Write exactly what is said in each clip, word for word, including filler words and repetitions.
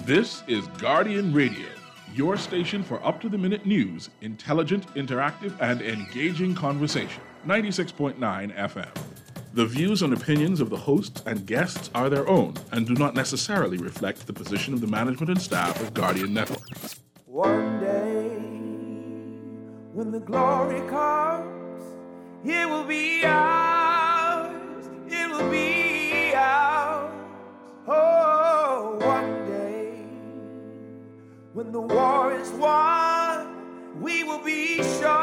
This is Guardian Radio, your station for up-to-the-minute news, intelligent, interactive, and engaging conversation. ninety-six point nine F M. The views and opinions of the hosts and guests are their own and do not necessarily reflect the position of the management and staff of Guardian Network. One day, when the glory comes, it will be ours, it will be ours. Oh, one day, when the war is won, we will be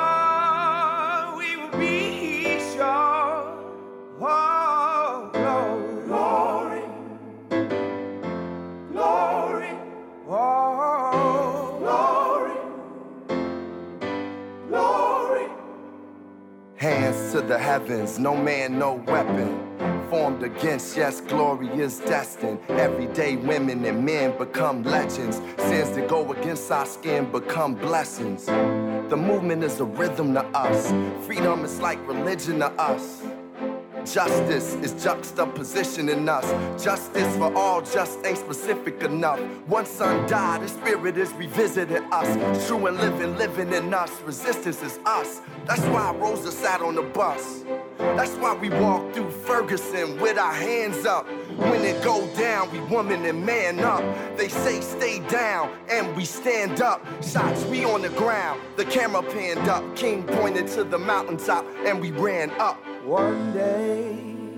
sure, we will be sure. Oh, glory, glory, glory, oh, glory, glory. Hands to the heavens, no man, no weapon formed against, yes, glory is destined. Everyday women and men become legends. Sins that go against our skin become blessings. The movement is a rhythm to us. Freedom is like religion to us. Justice is juxtaposition in us. Justice for all just ain't specific enough. One son died, his spirit is revisiting us. True and living, living in us. Resistance is us. That's why Rosa sat on the bus. That's why we walk through Ferguson with our hands up. When it go down, we woman and man up. They say stay down, and we stand up. Shots, we on the ground. The camera panned up. King pointed to the mountaintop, and we ran up. One day,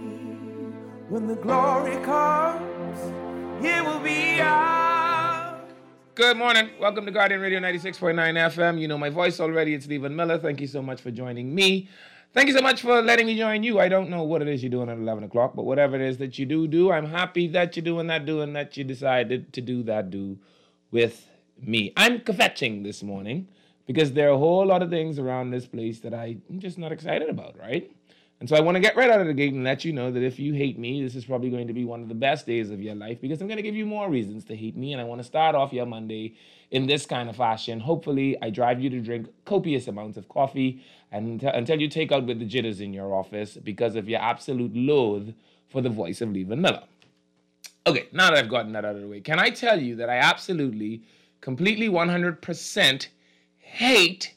when the glory comes, it will be ours. Good morning. Welcome to Guardian Radio ninety-six point nine F M. You know my voice already. It's Stephen Miller. Thank you so much for joining me. Thank you so much for letting me join you. I don't know what it is you're doing at eleven o'clock, but whatever it is that you do, do. I'm happy that you're doing that, doing that you decided to do that, do with me. I'm kvetching this morning because there are a whole lot of things around this place that I'm just not excited about, right? And so I want to get right out of the gate and let you know that if you hate me, this is probably going to be one of the best days of your life because I'm going to give you more reasons to hate me. And I want to start off your Monday in this kind of fashion. Hopefully, I drive you to drink copious amounts of coffee and t- until you take out with the jitters in your office because of your absolute loathe for the voice of Stephen Miller. Okay, now that I've gotten that out of the way, can I tell you that I absolutely, completely one hundred percent hate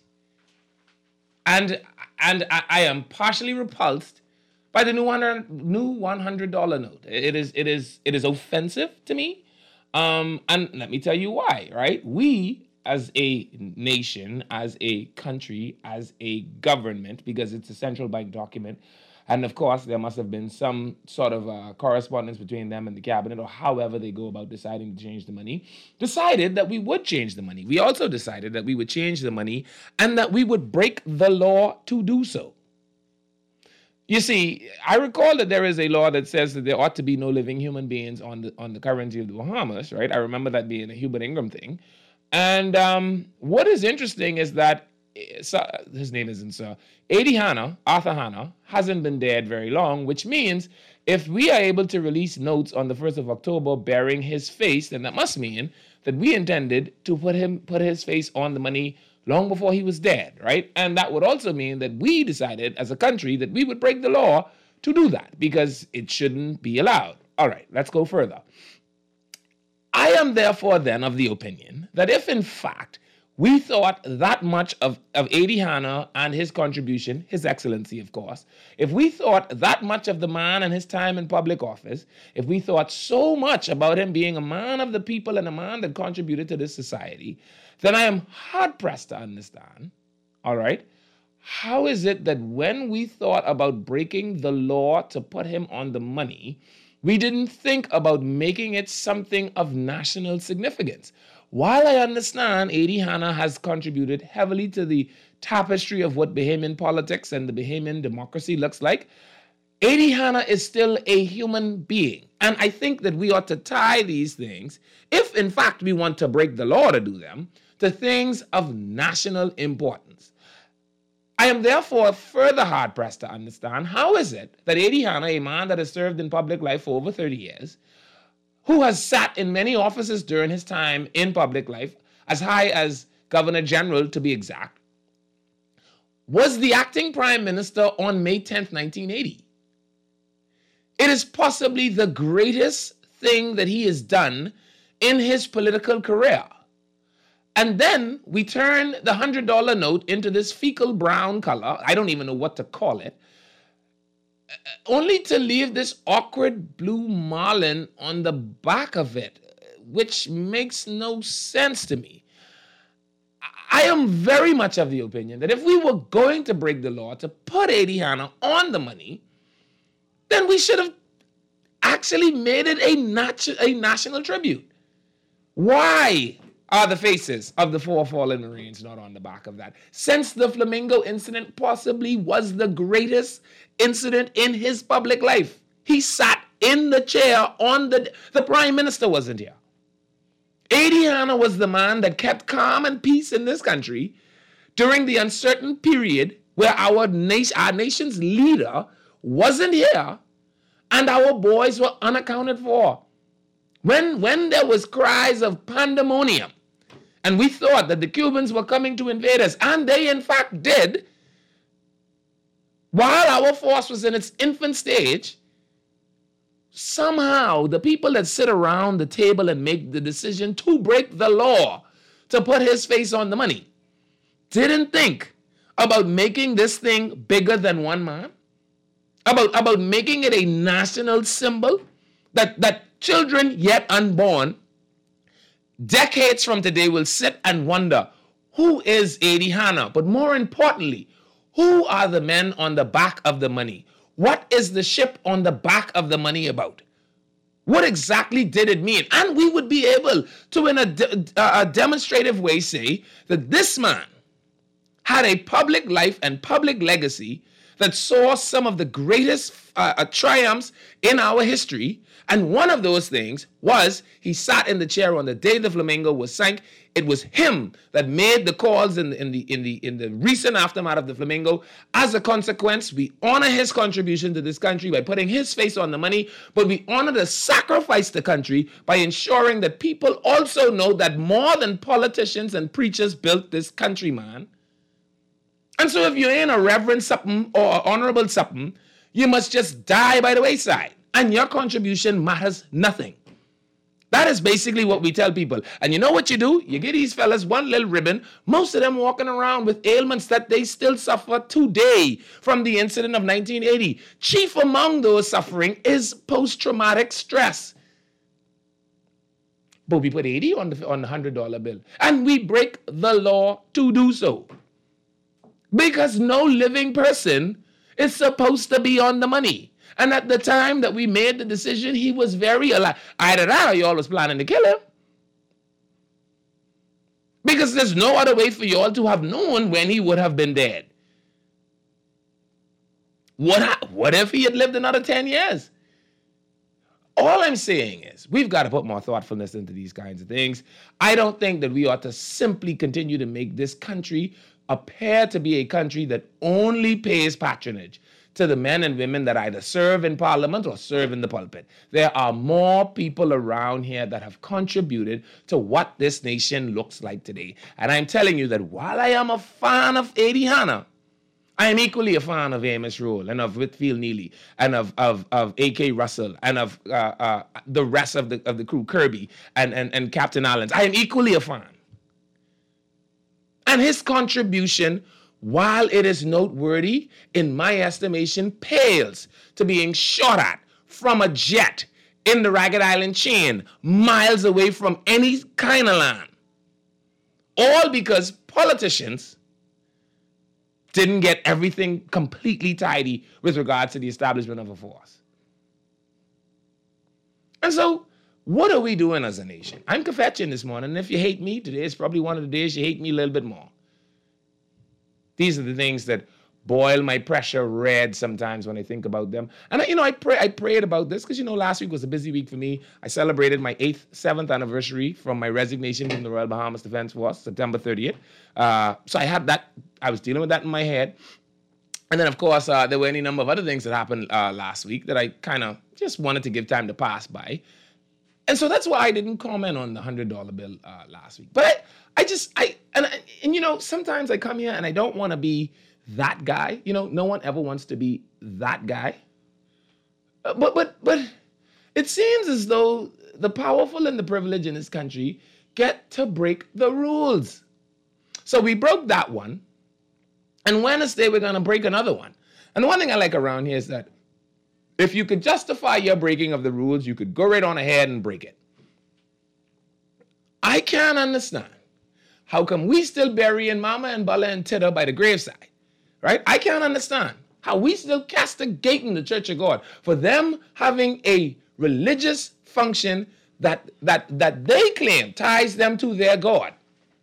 and and I, I am partially repulsed by the new one hundred new one hundred dollar note. It is it is it is offensive to me. Um, and let me tell you why, right? We as a nation, as a country, as a government, because it's a central bank document, and of course there must have been some sort of uh, correspondence between them and the cabinet, or however they go about deciding to change the money, decided that we would change the money. We also decided that we would change the money and that we would break the law to do so. You see, I recall that there is a law that says that there ought to be no living human beings on the on the currency of the Bahamas, right? I remember that being a Hubert Ingram thing. And um, what is interesting is that uh, his name isn't Sir Eddie Hanna, Arthur Hanna, hasn't been dead very long, which means if we are able to release notes on the first of October bearing his face, then that must mean that we intended to put him put his face on the money long before he was dead, right? And that would also mean that we decided as a country that we would break the law to do that because it shouldn't be allowed. All right, let's go further. I am therefore then of the opinion that if in fact we thought that much of, of Eddie Hanna and his contribution, his excellency of course, if we thought that much of the man and his time in public office, if we thought so much about him being a man of the people and a man that contributed to this society, then I am hard-pressed to understand, all right, how is it that when we thought about breaking the law to put him on the money, we didn't think about making it something of national significance? While I understand Eddie Hanna has contributed heavily to the tapestry of what Bahamian politics and the Bahamian democracy looks like, Eddie Hanna is still a human being. And I think that we ought to tie these things, if in fact we want to break the law to do them, to things of national importance. I am therefore further hard-pressed to understand how is it that Eddie Hanna, a man that has served in public life for over thirty years, who has sat in many offices during his time in public life, as high as Governor General to be exact, was the acting Prime Minister on May tenth, nineteen eighty. It is possibly the greatest thing that he has done in his political career. And then we turn the one hundred dollar note into this fecal brown color. I don't even know what to call it. Only to leave this awkward blue marlin on the back of it, which makes no sense to me. I am very much of the opinion that if we were going to break the law to put Eddie Hanna on the money, then we should have actually made it a, natu- a national tribute. Why are the faces of the four fallen Marines not on the back of that? Since the Flamingo incident possibly was the greatest incident in his public life. He sat in the chair on the... The prime minister wasn't here. Eddie Hanna was the man that kept calm and peace in this country during the uncertain period where our, nation, our nation's leader wasn't here and our boys were unaccounted for. When, when there was cries of pandemonium and we thought that the Cubans were coming to invade us, and they in fact did, while our force was in its infant stage, somehow the people that sit around the table and make the decision to break the law, to put his face on the money, didn't think about making this thing bigger than one man, about, about making it a national symbol that, that children yet unborn, decades from today, will sit and wonder, who is Eddie Hanna? But more importantly, who are the men on the back of the money? What is the ship on the back of the money about? What exactly did it mean? And we would be able to, in a, de- a demonstrative way, say that this man had a public life and public legacy that saw some of the greatest uh, uh, triumphs in our history. And one of those things was he sat in the chair on the day the Flamingo was sank. It was him that made the calls in the, in the in the in the recent aftermath of the Flamingo. As a consequence, we honor his contribution to this country by putting his face on the money, but we honor the sacrifice to the country by ensuring that people also know that more than politicians and preachers built this country, man. And so if you ain't a reverend something or honorable something, you must just die by the wayside. And your contribution matters nothing. That is basically what we tell people. And you know what you do? You give these fellas one little ribbon, most of them walking around with ailments that they still suffer today from the incident of nineteen eighty. Chief among those suffering is post-traumatic stress. But we put eighty on the, on the one hundred dollar bill. And we break the law to do so. Because no living person is supposed to be on the money. And at the time that we made the decision, he was very alive. Either that or y'all was planning to kill him. Because there's no other way for y'all to have known when he would have been dead. What, what if he had lived another ten years? All I'm saying is we've got to put more thoughtfulness into these kinds of things. I don't think that we ought to simply continue to make this country appear to be a country that only pays patronage to the men and women that either serve in parliament or serve in the pulpit. There are more people around here that have contributed to what this nation looks like today. And I'm telling you that while I am a fan of Eddie Hanna, I am equally a fan of Amos Roll and of Whitfield Neely and of of, of A K Russell and of uh, uh, the rest of the of the crew, Kirby and, and, and Captain Allens. I am equally a fan. And his contribution, while it is noteworthy, in my estimation, pales to being shot at from a jet in the Ragged Island chain, miles away from any kind of land. All because politicians didn't get everything completely tidy with regards to the establishment of a force. And so, what are we doing as a nation? I'm confessing this morning, and if you hate me, today is probably one of the days you hate me a little bit more. These are the things that boil my pressure red sometimes when I think about them. And, I, you know, I, pray, I prayed about this because, you know, last week was a busy week for me. I celebrated my eighth, seventh anniversary from my resignation from the Royal Bahamas Defense Force, September thirtieth. Uh, so I had that, I was dealing with that in my head. And then, of course, uh, there were any number of other things that happened uh, last week that I kind of just wanted to give time to pass by. And so that's why I didn't comment on the one hundred dollar bill uh, last week. But I, I just, I and, and, you know, sometimes I come here and I don't want to be that guy. You know, no one ever wants to be that guy. Uh, but, but, but it seems as though the powerful and the privileged in this country get to break the rules. So we broke that one. And Wednesday, we're going to break another one. And the one thing I like around here is that if you could justify your breaking of the rules, you could go right on ahead and break it. I can't understand how come we still burying Mama and Bala and Titter by the graveside, right? I can't understand how we still castigating the Church of God for them having a religious function that, that, that they claim ties them to their God.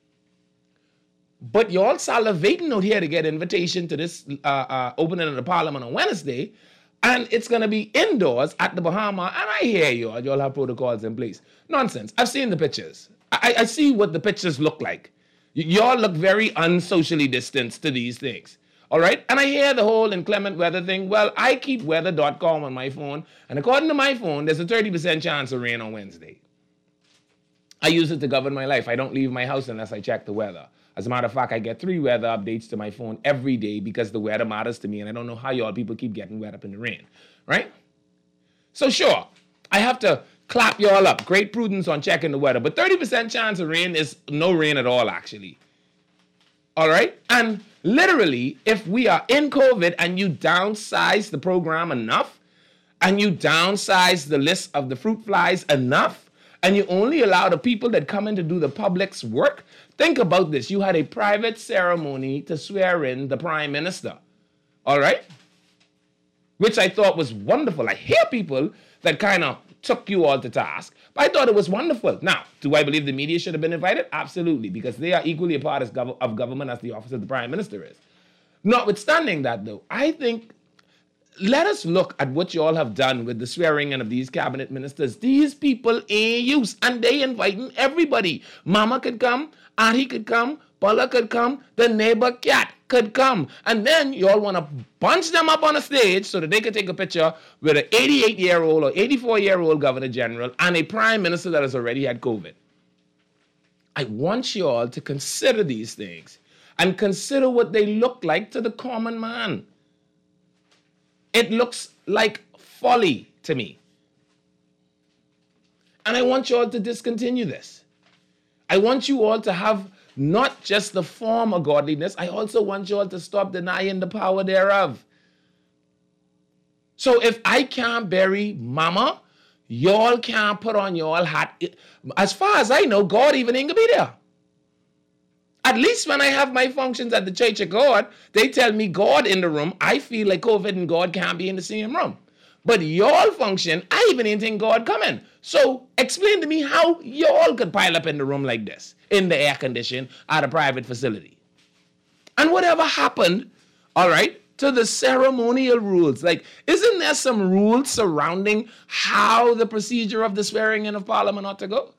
But y'all salivating out here to get invitation to this uh, uh, opening of the Parliament on Wednesday, and it's going to be indoors at the Bahama, and I hear y'all, y'all have protocols in place. Nonsense. I've seen the pictures. I, I see what the pictures look like. Y- y'all look very unsocially distanced to these things. All right? And I hear the whole inclement weather thing. Well, I keep weather dot com on my phone, and according to my phone, there's a thirty percent chance of rain on Wednesday. I use it to govern my life. I don't leave my house unless I check the weather. As a matter of fact, I get three weather updates to my phone every day because the weather matters to me, and I don't know how y'all people keep getting wet up in the rain, right? So sure, I have to clap y'all up. Great prudence on checking the weather, but thirty percent chance of rain is no rain at all, actually. All right? And literally, if we are in COVID and you downsize the program enough, and you downsize the list of the fruit flies enough, and you only allow the people that come in to do the public's work, think about this. You had a private ceremony to swear in the prime minister. All right? Which I thought was wonderful. I hear people that kind of took you all to task, but I thought it was wonderful. Now, do I believe the media should have been invited? Absolutely, because they are equally a part of gov- of government as the office of the prime minister is. Notwithstanding that, though, I think let us look at what you all have done with the swearing in of these cabinet ministers. These people ain't use, and they inviting everybody. Mama could come, Auntie could come, Paula could come, the neighbor cat could come. And then you all want to bunch them up on a stage so that they could take a picture with an eighty-eight-year-old or eighty-four-year-old governor general and a prime minister that has already had COVID. I want you all to consider these things and consider what they look like to the common man. It looks like folly to me. And I want you all to discontinue this. I want you all to have not just the form of godliness, I also want you all to stop denying the power thereof. So if I can't bury Mama, y'all can't put on y'all hat. As far as I know, God even ain't gonna be there. At least when I have my functions at the Church of God, they tell me God in the room. I feel like COVID and God can't be in the same room. But y'all function, I even didn't think God coming. So explain to me how y'all could pile up in the room like this, in the air condition at a private facility. And whatever happened, all right, to the ceremonial rules? Like, isn't there some rules surrounding how the procedure of the swearing in of Parliament ought to go?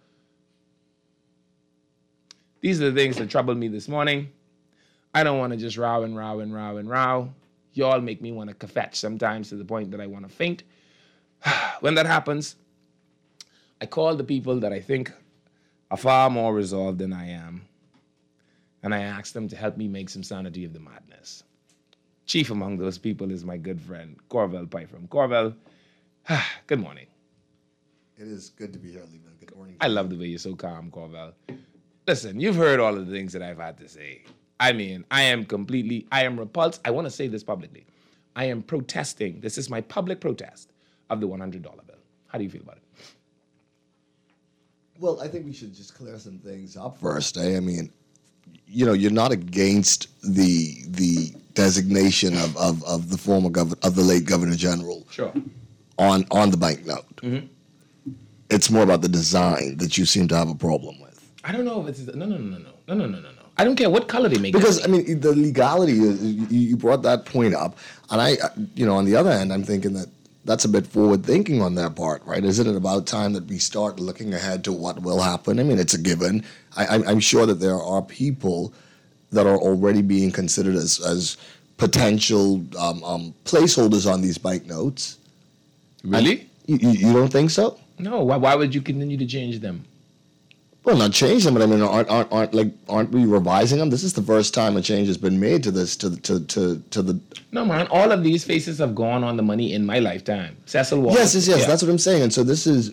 These are the things that troubled me this morning. I don't want to just row and row and row and row. Y'all make me want to kvetch sometimes to the point that I want to faint. When that happens, I call the people that I think are far more resolved than I am, and I ask them to help me make some sanity of the madness. Chief among those people is my good friend, Corvell Pyfrom. Corvell, good morning. It is good to be here, Lehman. Good morning. I love the way you're so calm, Corvell. Listen, you've heard all of the things that I've had to say. I mean, I am completely, I am repulsed. I want to say this publicly. I am protesting. This is my public protest of the one hundred dollar bill. How do you feel about it? Well, I think we should just clear some things up first. Eh? I mean, you know, you're not against the the designation of, of, of the former governor, of the late Governor General. Sure. On on the banknote. Mm-hmm. It's more about the design that you seem to have a problem with. I don't know if it's no no no no no no no no no. I don't care what color they make. Because I mean, the legality is, you brought that point up, and I, you know, on the other hand, I'm thinking that that's a bit forward thinking on their part, right? Isn't it about time that we start looking ahead to what will happen? I mean, it's a given. I, I'm sure that there are people that are already being considered as as potential um, um, placeholders on these banknotes. Really? You, you don't think so? No. Why? Why would you continue to change them? Well, not change them, but I mean, aren't aren't aren't like aren't we revising them? This is the first time a change has been made to this to to to to the. No, man. All of these faces have gone on the money in my lifetime. Cecil Wallace. Yes, yes, yes. Yeah. That's what I'm saying. And so this is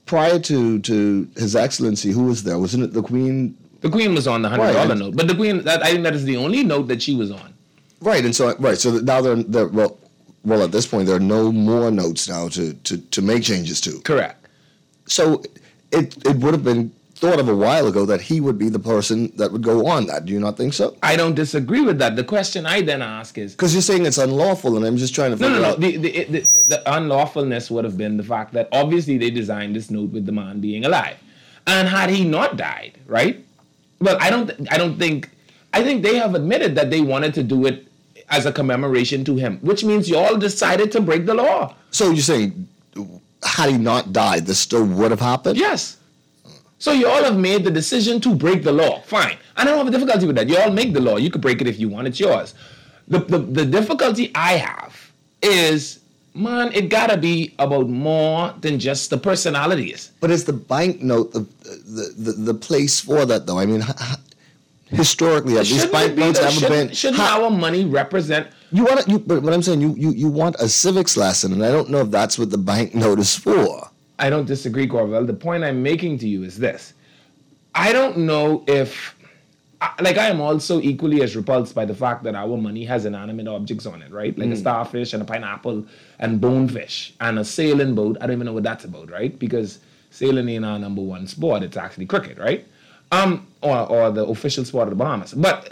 prior to, to His Excellency, who was there? Wasn't it the Queen? The Queen was on the hundred dollar Right. note, but the Queen, that, I think that is the only note that she was on. Right, and so right, so now they're, they're well, well at this point there are no more notes now to, to, to make changes to. Correct. So it it would have been thought of a while ago that he would be the person that would go on that. Do you not think so? I don't disagree with that. The question I then ask is, Because you're saying it's unlawful, and I'm just trying to no, figure no, no. out. The, the, the, the unlawfulness would have been the fact that obviously they designed this note with the man being alive, and had he not died, right? Well, I don't. I don't think. I think they have admitted that they wanted to do it as a commemoration to him, which means you all decided to break the law. So you're saying, had he not died, this still would have happened? Yes. So you all have made the decision to break the law. Fine. I don't have a difficulty with that. You all make the law. You could break it if you want. It's yours. The, the, the difficulty I have is, man, it gotta be about more than just the personalities. But is the banknote the, the the the place for that, though? I mean, h- h- historically, have these Shouldn't it be banknotes though? ever Shouldn't, been? shouldn't ha- our money represent? you want to, you, but what I'm saying, you, you you want a civics lesson, and I don't know if that's what the banknote is for. I don't disagree, Corvell. The point I'm making to you is this. I don't know if, I- like, I am also equally as repulsed by the fact that our money has inanimate objects on it, right? Like a starfish and a pineapple and bonefish and a sailing boat. I don't even know what that's about, right? Because sailing ain't our number one sport. It's actually cricket, right? Um, or, or the official sport of the Bahamas. But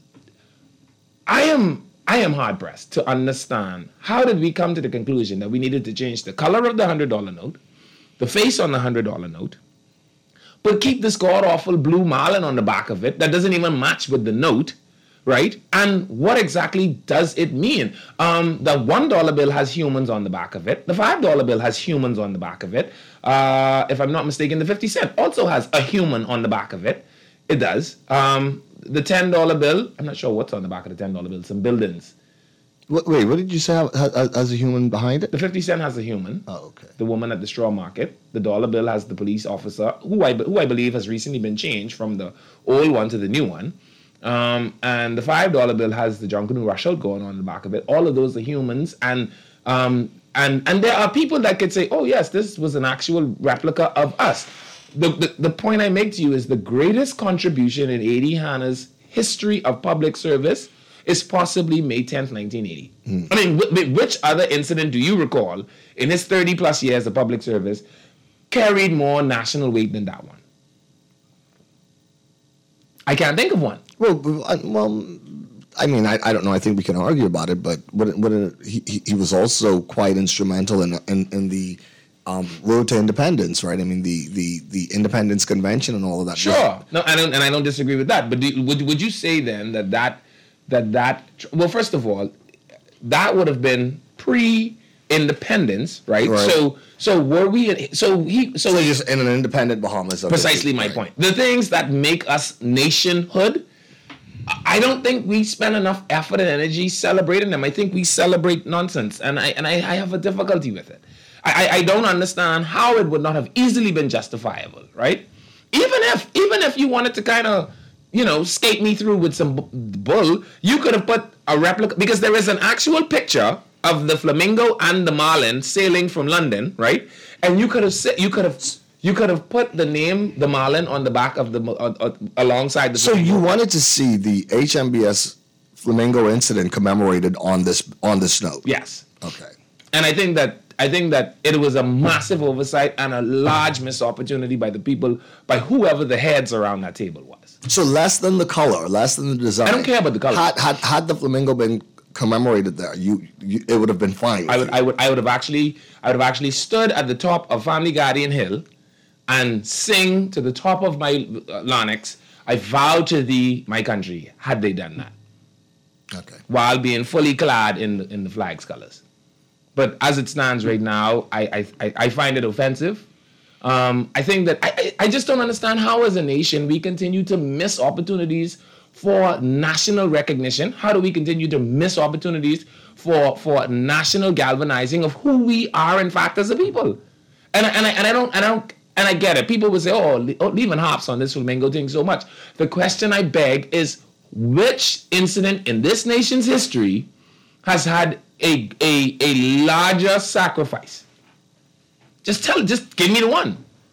I am I am hard pressed to understand how did we come to the conclusion that we needed to change the color of the hundred dollar note, the face on the hundred dollar note, but keep this god awful blue marlin on the back of it that doesn't even match with the note, right? And what exactly does it mean? Um, the one dollar bill has humans on the back of it. The five dollar bill has humans on the back of it. Uh, if I'm not mistaken, the fifty cent also has a human on the back of it. It does. Um, the ten dollar bill, I'm not sure what's on the back of the ten dollar bill. Some buildings. Wait, wait, what did you say has, has a human behind it? The fifty cent has a human. Oh, okay. The woman at the straw market. The dollar bill has the police officer, who I who I believe has recently been changed from the old one to the new one. Um, and the five dollar bill has the John Canoe rush out going on in the back of it. All of those are humans, and um, and and there are people that could say, "Oh yes, this was an actual replica of us." The, the the point I make to you is the greatest contribution in A D Hanna's history of public service is possibly May tenth, nineteen eighty. I mean, wh- which other incident do you recall in his thirty plus years of public service carried more national weight than that one? I can't think of one. Well, I- well, I mean, I, I don't know. I think we can argue about it, but what, what he, he he was also quite instrumental in in, in the um, road to independence, right? I mean, the, the, the Independence Convention and all of that. Sure. No, I don't, and I don't disagree with that. But do, would would you say then that that that that well, first of all, that would have been pre-independence, right? Right. So so were we? in- So he so So just in an independent Bahamas. of it. precisely my Right. point. The things that make us nationhood, I don't think we spend enough effort and energy celebrating them. I think we celebrate nonsense, and I and I, I have a difficulty with it. I, I I don't understand how it would not have easily been justifiable, right? Even if even if you wanted to kind of, you know, skate me through with some bu- bull, you could have put a replica, because there is an actual picture of the flamingo and the marlin sailing from London, right? And you could have sa- you could have you could have put the name the marlin on the back of the uh, uh, alongside the. So flamingo. you wanted to see the H M B S Flamingo incident commemorated on this on this note? Yes. Okay. And I think that I think that it was a massive oversight and a large missed opportunity by the people, by whoever the heads around that table was. So less than the color, less than the design. I don't care about the color. Had had, had the flamingo been commemorated there, you, you it would have been fine. with I would you. I would I would have actually I would have actually stood at the top of Family Guardian Hill and sing to the top of my uh, larynx, I vow to thee, my country, had they done that, Okay. while being fully clad in the, in the flag's colors. But as it stands right now, I I, I find it offensive. Um, I think that I, I I just don't understand how, as a nation, we continue to miss opportunities for national recognition. How do we continue to miss opportunities for for national galvanizing of who we are, in fact, as a people? And I, and I, and I don't and I don't and I get it. People will say, "Oh, Le- oh Leaving harps on this flamingo thing so much." The question I beg is, which incident in this nation's history has had a a a larger sacrifice? Just tell, just give me the one.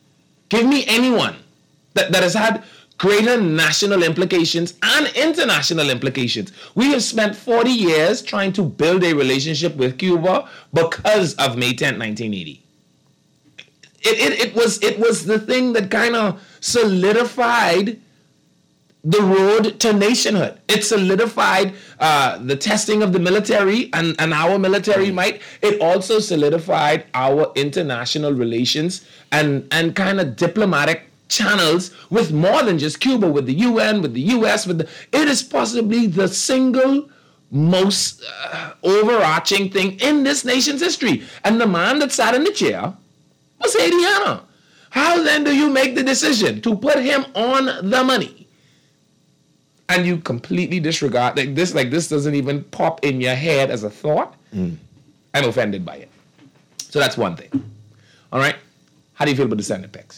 Give me anyone that, that has had greater national implications and international implications. We have spent forty years trying to build a relationship with Cuba because of May tenth, nineteen eighty. It, it, it, was, it was the thing that kind of solidified the road to nationhood. It solidified uh, the testing of the military and, and our military might. It also solidified our international relations and, and kind of diplomatic channels with more than just Cuba, with the U N, with the U S, with the, it is possibly the single most uh, overarching thing in this nation's history. And the man that sat in the chair was Haiti Hanna. How then do you make the decision to put him on the money? And you completely disregard, like this, like this doesn't even pop in your head as a thought. Mm. I'm offended by it. So that's one thing. All right. How do you feel about the Senate picks?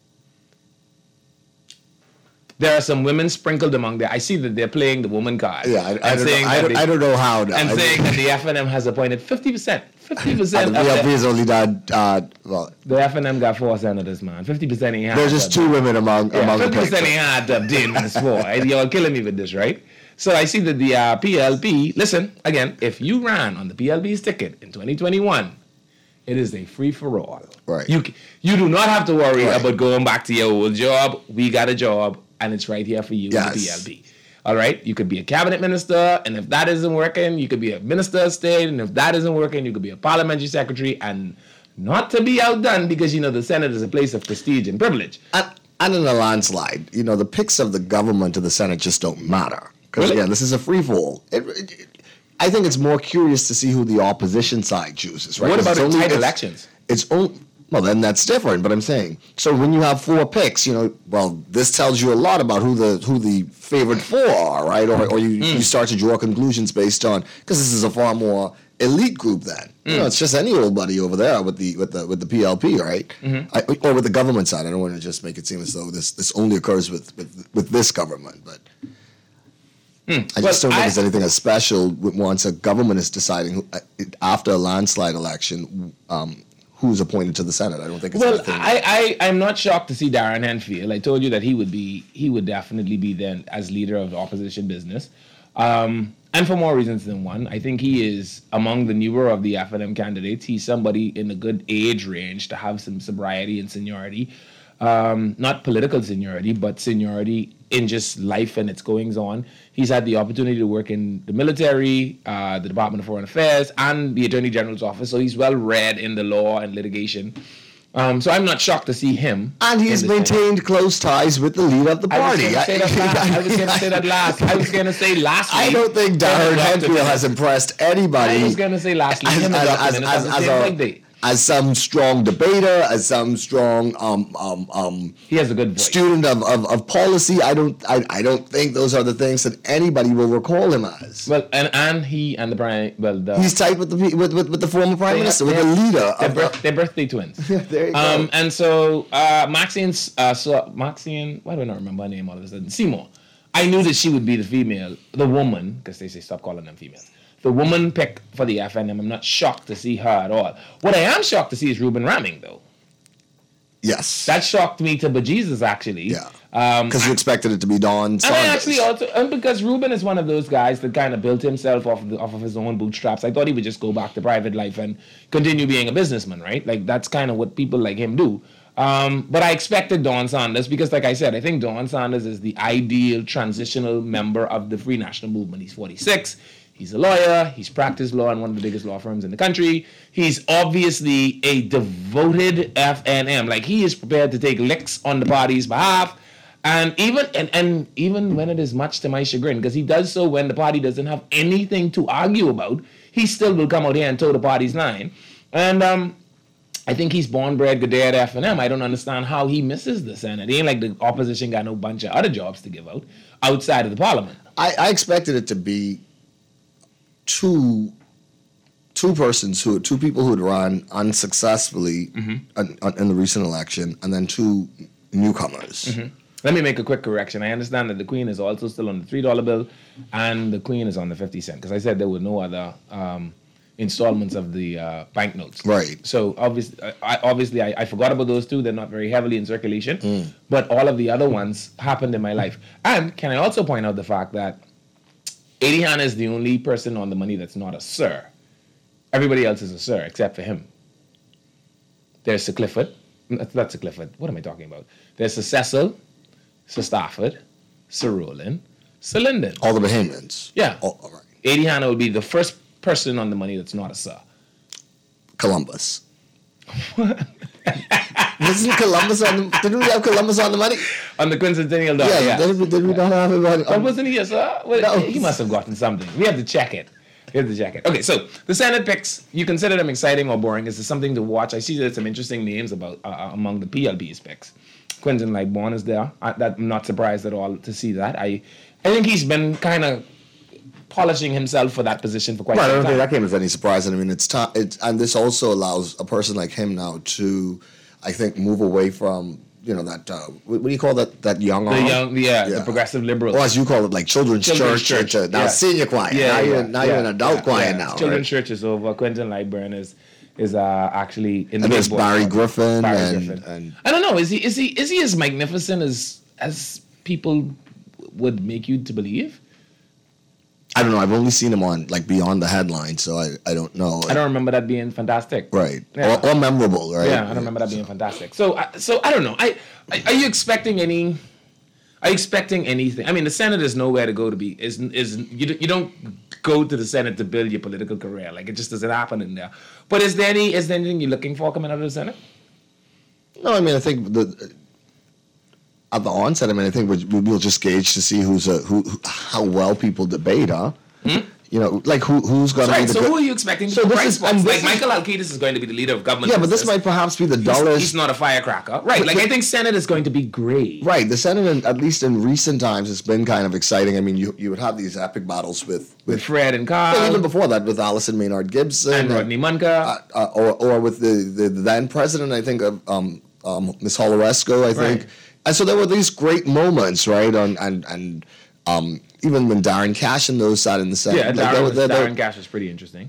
There are some women sprinkled among there. I see that they're playing the woman card. Yeah, I, I, don't, know, I, don't, they, I don't know how. No. And I saying mean, that the F N M has appointed fifty percent. fifty percent and the P L P has only done, uh, well. The F N M got four senators, man. fifty percent ain't hard. There's just two women among, yeah, among the fifty percent picks. ain't hard to obtain this four. Y'all killing me with this, right? So I see that the uh, P L P, listen, again, if you ran on the P L P's ticket in twenty twenty-one, it is a free-for-all. Right. You, you do not have to worry right. about going back to your old job. We got a job. And it's right here for you yes. in the P L P. All right? You could be a cabinet minister, and if that isn't working, you could be a minister of state, and if that isn't working, you could be a parliamentary secretary, and not to be outdone, because, you know, the Senate is a place of prestige and privilege. And, and in a landslide, you know, the picks of the government to the Senate just don't matter. Because, really? again, this is a free-for-all. It, it, it, I think it's more curious to see who the opposition side chooses, right? What about in tight elections? It's only... Well, then that's different. But I'm saying, so when you have four picks, you know, well, this tells you a lot about who the who the favored four are, right? Or or you, mm. you start to draw conclusions based on, because this is a far more elite group then. Mm. You know, it's just any old buddy over there with the with the with the P L P, right? Mm-hmm. I, or with the government side. I don't want to just make it seem as though this this only occurs with with, with this government, but. Mm. I just well, don't think I, there's anything as special once a government is deciding who, after a landslide election. Um, Who's appointed to the Senate? I don't think it's well. anything. I, I I'm not shocked to see Darren Henfield. I told you that he would be he would definitely be then as leader of the opposition business, um, and for more reasons than one. I think he is among the newer of the F N M candidates. He's somebody in a good age range to have some sobriety and seniority, um, not political seniority, but seniority in just life and its goings on. He's had the opportunity to work in the military, uh, the Department of Foreign Affairs, and the Attorney General's office. So he's well read in the law and litigation. Um, so I'm not shocked to see him. And he's maintained Senate. Close ties with the leader of the party. I was going to say that last. I was going to say last. I don't think Darren Henfield has impressed anybody. I was going to say last week. Him as, as, as, as, as a, as some strong debater, as some strong um, um, um, he has a good voice. student of, of, of policy. I don't I, I don't think those are the things that anybody will recall him as. Well, and, and he and the prime well the, he's tight with the with, with, with the former prime minister, have, with the leader. They're, of birth, the, they're birthday twins. There you um, go. And so uh, Maxine, uh, so Maxine, why do I not remember her name all of a sudden? Seymour. I knew that she would be the female, the woman, because they say stop calling them females. The woman pick for the F N M. I'm not shocked to see her at all. What I am shocked to see is Reuben Ramming, though. Yes. That shocked me to bejesus, actually. Yeah. Because um, you expected it to be Don Saunders. And I actually also, and because Reuben is one of those guys that kind of built himself off of, the, off of his own bootstraps. I thought he would just go back to private life and continue being a businessman, right? Like, that's kind of what people like him do. Um, but I expected Don Sanders because, like I said, I think Don Sanders is the ideal transitional member of the Free National Movement. He's forty-six. He's a lawyer. He's practiced law in one of the biggest law firms in the country. He's obviously a devoted F N M. Like, he is prepared to take licks on the party's behalf. And even and, and even when it is much to my chagrin, because he does so when the party doesn't have anything to argue about, he still will come out here and toe the party's line. And um, I think he's born, bred, good day at F N M. I don't understand how he misses the Senate. It ain't like the opposition got no bunch of other jobs to give out outside of the parliament. I, I expected it to be two two persons who two people who had run unsuccessfully mm-hmm. in, in the recent election, and then two newcomers. Mm-hmm. Let me make a quick correction. I understand that the Queen is also still on the three dollar bill, and the Queen is on the fifty cent. Because I said there were no other um, installments of the uh, banknotes. Right. So obviously, I, obviously, I, I forgot about those two. They're not very heavily in circulation. Mm. But all of the other ones happened in my life. And can I also point out the fact that Eddie Hanna is the only person on the money that's not a sir. Everybody else is a sir except for him. There's Sir Clifford. That's Sir Clifford. What am I talking about? There's Sir Cecil, Sir Stafford, Sir Roland, Sir Lyndon. All the Bahamians. Yeah. Oh, all right. Eddie Hanna would be the first person on the money that's not a sir. Columbus. Wasn't Columbus on the, didn't we have Columbus on the money? On the quincentennial dollar, Yeah, yeah. Did, we, did we not have it on, But wasn't he a sir? Well, No. He must have gotten something. We have to check it. We have to check it. Okay, so the Senate picks, you consider them exciting or boring? Is there something to watch? I see there's some interesting names about uh, among the P L P's picks. Quentin Lightbourne is there. I, that, I'm not surprised at all to see that. I, I think he's been kind of polishing himself for that position for quite Right, I some don't time. think that came as any surprise. I mean, it's time, it's, and this also allows a person like him now to, I think, move away from, you know, that, uh, what, what do you call that, that young The arm? young, yeah, Yeah. the progressive liberals. Or as you call it, like children's, Children's church, church, into now yeah. senior choir. Yeah, now yeah, you're, now yeah, you're an adult yeah, choir yeah. now, Children's right? church is over. Quentin Lightbourne is is uh, actually in the And there's big boy Barry club. Griffin Barry and- Griffin. and- I don't know. Is he is he is he as magnificent as as people would make you to believe? I don't know. I've only seen him on, like, Beyond the Headlines, so I, I don't know. I don't remember that being fantastic. Right. Yeah. Or, or memorable, right? Yeah, I don't remember that being fantastic. So, I- so I don't know. I, I are you expecting any? Are you expecting anything? I mean, the Senate is nowhere to go to be. Is is you don't- you don't go to the Senate to build your political career. Like, it just doesn't happen in there. But is there any? Is there anything you're looking for coming out of the Senate? No, I mean, I think the at the onset, I mean, I think we, we'll just gauge to see who's a, who, who how well people debate, huh? Hmm? You know, like who who's going to be Right. the So good- who are you expecting? So to this bright is- spots? and this like is- Michael Alcides is going to be the leader of government. Yeah, but this is- might perhaps be the He's, dullest. he's not a firecracker, right? Like, I think Senate is going to be great. Right, the Senate, in, at least in recent times, has been kind of exciting. I mean, you you would have these epic battles with With with Fred and Carl well, even before that with Allison Maynard Gibson and Rodney Munka. uh, uh, or or with the, the then president, I think of um, um, Miss Holoresco, I think. Right. And so there were these great moments, right? On, and and um, even when Darren Cash and those sat in the Senate, yeah, like, Darren, there were- was- there- there- Darren Cash was pretty interesting.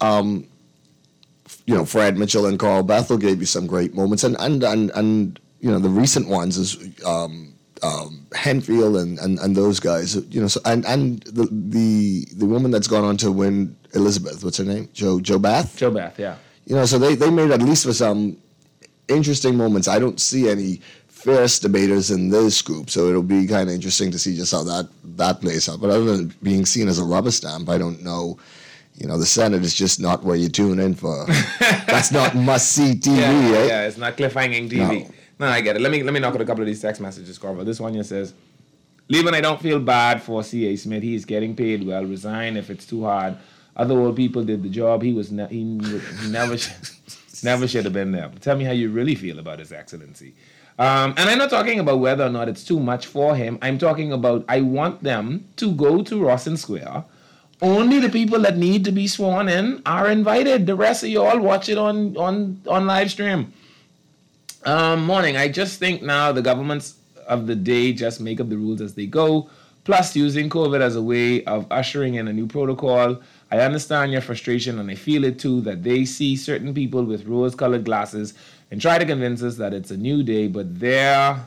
you know, Fred Mitchell and Carl Bethel gave you some great moments, and and and, and you know, the recent ones is um, um, Henfield and, and, and those guys, you know, so, and and the, the the woman that's gone on to win Elizabeth, what's her name, Joe Joe Bath, Joe Bath, yeah. you know, so they they made at least for some interesting moments. I don't see any fierce debaters in this group, so it'll be kind of interesting to see just how that that plays out. But other than being seen as a rubber stamp, I don't know. You know, the Senate is just not where you tune in for. That's not must-see T V, Yeah, right? yeah, it's not cliffhanging T V. No. No. I get it. Let me let me knock out a couple of these text messages, Corvo. This one here says, "Leaving, I don't feel bad for C A Smith. He's getting paid well. Resign if it's too hard. Other old people did the job. He was ne- he, he never sh- never should have been there. But tell me how you really feel about His Excellency." Um, and I'm not talking about whether or not it's too much for him. I'm talking about I want them to go to Rawson Square. Only the people that need to be sworn in are invited. The rest of y'all watch it on on on live stream. Um, morning. I just think now the governments of the day just make up the rules as they go. Plus, using COVID as a way of ushering in a new protocol. I understand your frustration, and I feel it too, that they see certain people with rose-colored glasses and try to convince us that it's a new day, but their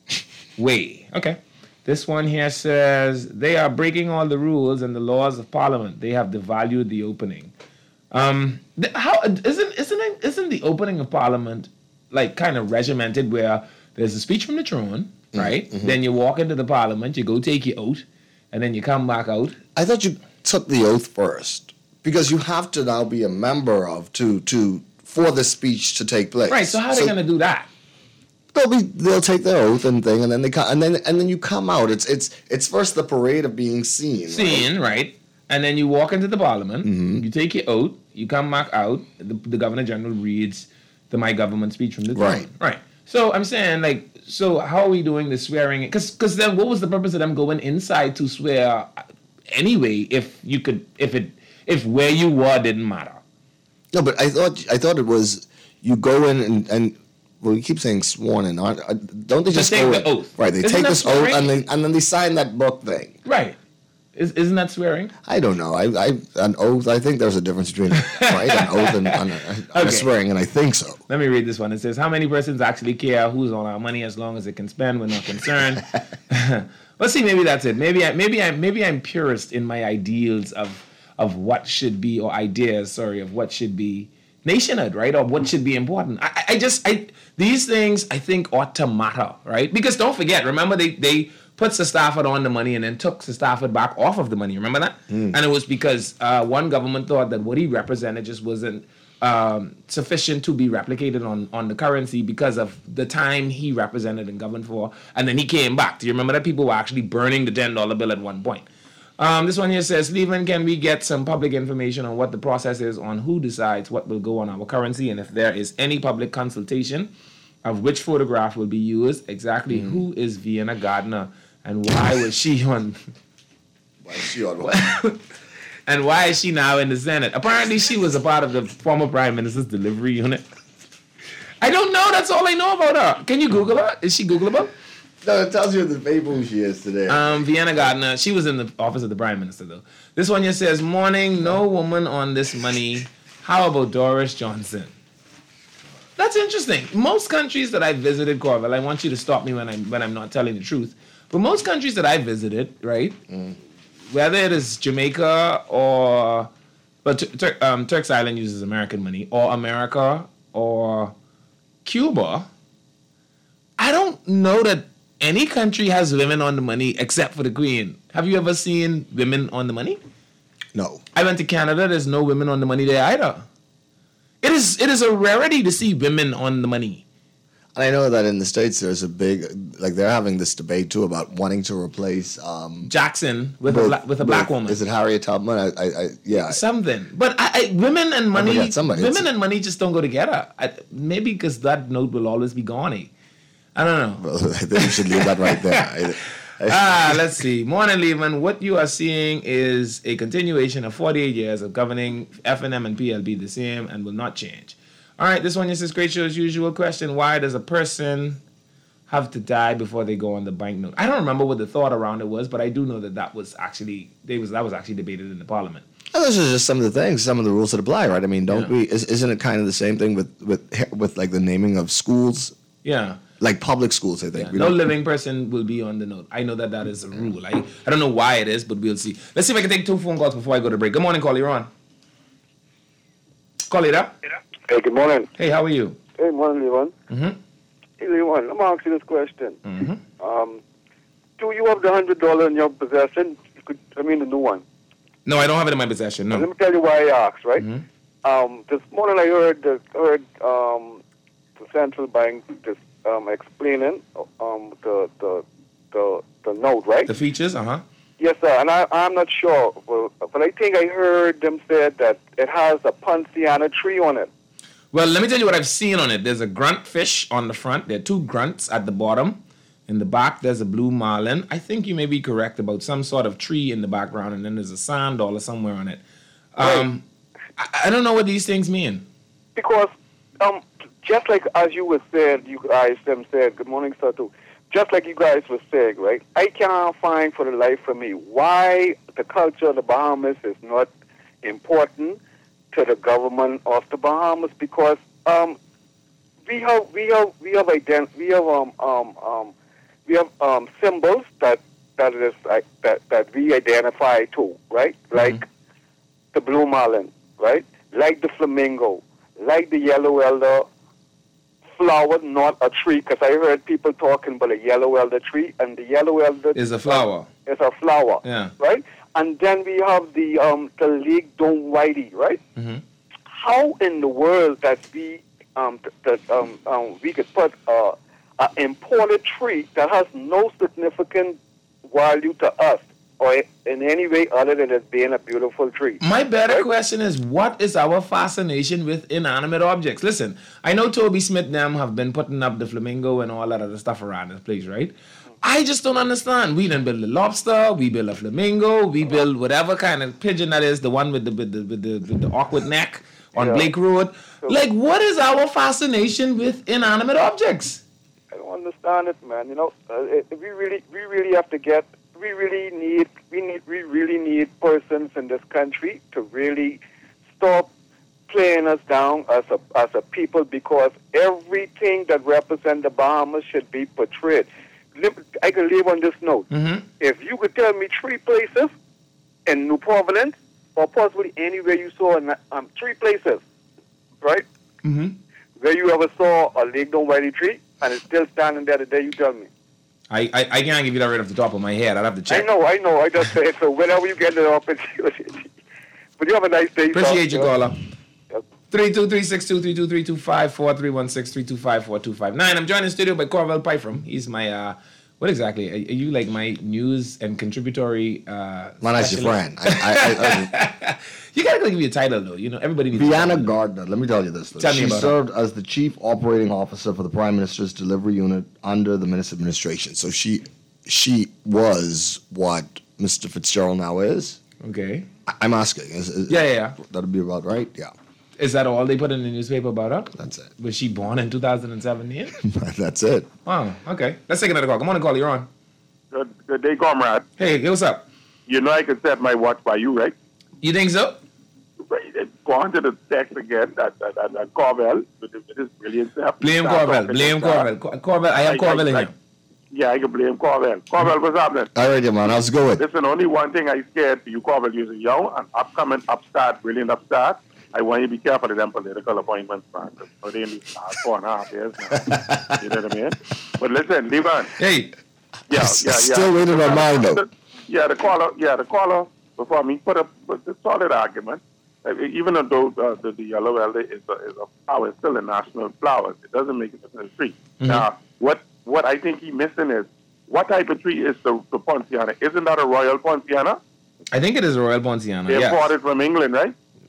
way. Okay. This one here says, they are breaking all the rules and the laws of Parliament. They have devalued the opening. Um, the, how isn't isn't it, isn't the opening of Parliament like kind of regimented, where there's a speech from the throne, right? Mm-hmm. Then you walk into the Parliament, you go take your oath, and then you come back out. I thought you took the oath first because you have to now be a member of to to for the speech to take place. Right. So how are they going to do that? They'll be they'll take their oath and thing, and then they come, and then and then you come out. It's it's it's first the parade of being seen. right? Seen, right? And then you walk into the Parliament, Mm-hmm. you take your oath, you come back out, the, the Governor General reads the My Government speech from the throne. Right. Right. So I'm saying, like, so how are we doing the swearing? Because because then what was the purpose of them going inside to swear anyway, if you could, if it, if where you were didn't matter? No, but I thought I thought it was you go in and, and well, you keep saying sworn in. Aren't, uh, don't they just take go the in- oath. Right, they Isn't take that this oath swearing? and then and then they sign that book thing. Right. Is, isn't that swearing? I don't know. I, I an oath. I think there's a difference between right an oath and, and, and Okay. swearing, and I think so. Let me read this one. It says, how many persons actually care who's on our money as long as it can spend? We're not concerned. But see, maybe that's it. Maybe I, maybe I, maybe I'm purist in my ideals of of what should be, or ideas, sorry, of what should be nationhood, right? Or what should be important. I, I just, I these things I think ought to matter, right? Because don't forget, remember they they put Sir Stafford on the money and then took Sir Stafford back off of the money. Remember that? Mm. And it was because uh, one government thought that what he represented just wasn't um, sufficient to be replicated on, on the currency because of the time he represented and governed for. And then he came back. Do you remember that people were actually burning the ten dollar bill at one point? Um, this one here says, Leland, can we get some public information on what the process is on who decides what will go on our currency, and if there is any public consultation of which photograph will be used? Exactly mm. who is Vienna Gardner? And why was she on? Why is she on what? And why is she now in the Senate? Apparently, she was a part of the former prime minister's delivery unit. I don't know. That's all I know about her. Can you Google her? Is she Googleable? No, it tells you the paper who she is today. Um, Vienna Gardner. She was in the office of the prime minister, though. This one here says, "Morning, no woman on this money. How about Doris Johnson?" That's interesting. Most countries that I visited, Corville, I want you to stop me when I'm when I'm not telling the truth. But most countries that I visited, right, mm. whether it is Jamaica or, but Tur- um, Turks Island uses American money, or America or Cuba, I don't know that any country has women on the money except for the Queen. Have you ever seen women on the money? No. I went to Canada. There's no women on the money there either. It is it is a rarity to see women on the money. And I know that in the States there's a big, like they're having this debate too about wanting to replace um, Jackson with, with a black, with a with, black woman. Is it Harriet Tubman? I, I, I yeah. Something, but I, I, women and money, I somebody. women It's, and money just don't go together. I, maybe because that note will always be gone. I don't know. Well, I think we should leave that right there. I, I, ah, let's see. Morning, Lehman. What you are seeing is a continuation of forty-eight years of governing F N M and P L B the same and will not change. All right, this one is this great show as usual. Question: why does a person have to die before they go on the banknote? I don't remember what the thought around it was, but I do know that that was actually they was that was actually debated in the parliament. Well, those are just some of the things, some of the rules that apply, right? I mean, don't Yeah. we? Is, isn't it kind of the same thing with with with like the naming of schools, Yeah. like public schools? I think Yeah, We no don't- living person will be on the note. I know that that is a rule. I, I don't know why it is, but we'll see. Let's see if I can take two phone calls before I go to break. Good morning, caller. You're on. Caller, it up. Hey, good morning. Hey, how are you? Hey, morning, Leon. Mm-hmm. Hey, Leon, let me ask you this question. Mm-hmm. Um, do you have the one hundred dollars in your possession? You could, I mean, the new one. No, I don't have it in my possession. Let No. me tell you why I asked, right? Mhm. Um, this morning I heard the, heard um, the central bank just um, explaining um, the, the the the note, right? The features, uh huh. Yes, sir. And I, I'm not sure, but, but I think I heard them say that it has a Poinciana tree on it. Well, let me tell you what I've seen on it. There's a grunt fish on the front. There are two grunts at the bottom. In the back, there's a blue marlin. I think you may be correct about some sort of tree in the background, and then there's a sand dollar somewhere on it. Um, I, I don't know what these things mean. Because um, just like as you were said, you guys them said, good morning, sir, too. Just like you guys were saying, right? I can't find for the life of me why the culture of the Bahamas is not important to the government of the Bahamas, because um, we have we have we have ident- we have um um um we have um symbols that that is like that that we identify to, right? Like Mm-hmm. the blue marlin, right? Like the flamingo, like the yellow elder flower, not a tree, because I heard people talking about a yellow elder tree, and the yellow elder Is a flower. is a flower, Yeah. right? And then we have the um the League Dome Whitey, right? Mm-hmm. How in the world that we um that um, um we could put uh, an imported tree that has no significant value to us, or in any way other than it being a beautiful tree? My better Right? question is, what is our fascination with inanimate objects? Listen, I know Toby Smith and them have been putting up the flamingo and all that other stuff around this place, right? I just don't understand. We done build a lobster, we build a flamingo, we build whatever kind of pigeon that is, the one with the with the with the, with the awkward neck on Yeah. Blake Road. Like, what is our fascination with inanimate objects? I don't understand it, man. You know, uh, it, we really, we really have to get. We really need. We need. We really need persons in this country to really stop playing us down as a as a people, because everything that represents the Bahamas should be portrayed. I can leave on this note. Mm-hmm. If you could tell me three places in New Providence, or possibly anywhere you saw, in, um, three places, right, Mm-hmm. where you ever saw a laid down whitey tree and it's still standing there today, you tell me. I, I, I can't give you that right off the top of my head. I'd have to check. I know, I know. I just said so. Whenever you get it up, it's but you have a nice day. Appreciate you, sir. caller. Yes. three two three six two three two three two five four three one six three two five four two five nine. I'm joined in the studio by Corvell Pyfrom. He's my, uh, what exactly? Are, are you like my news and contributory? Uh, Man, that's your specialist? friend. I, I, I, You gotta give me a title though. You know, everybody needs. Vienna a title. Gardner, let me tell you this. Though. Tell me she about her. served as the chief operating officer for the Prime Minister's delivery unit under the Minister administration. So she she was what Mister Fitzgerald now is. Okay. I, I'm asking. Is, is, Yeah, yeah, yeah. That'd be about right? Yeah. Is that all they put in the newspaper about her? That's it. Was she born in two thousand seventeen? That's it. Oh, okay. Let's take another call. Come on, call. You're on. Good, good day, comrade. Hey, what's up? You know I can set my watch by you, right? You think so? Go on to the text again, that, that, that, that Corvell, with this brilliant stuff. Blame Start Corvell. talking Blame this stuff. Corvell. Cor- Corvell. I have I- Corvell in I- here. Yeah, I can blame Corvell. Corvell, what's happening? All right, yeah, man. How's it going? Listen, only one thing I scared for you, Corvell, you're a young and upcoming upstart, brilliant upstart. I want you to be careful of them political appointments, man. So they only last four and a half years now. You know what I mean? But listen, Levan. Hey. Yeah, yeah, yeah. Still waiting on mine, though. Yeah, the caller, yeah, the caller before me put up put a solid argument. Uh, Even though uh, the, the yellow elder is a, is a flower, it's still a national flower. It doesn't make it a tree. Mm-hmm. Now, what what I think he's missing is, what type of tree is the, the Ponciana? Isn't that a Royal Ponciana? I think it is a Royal Ponciana. They Yes. imported from England, right?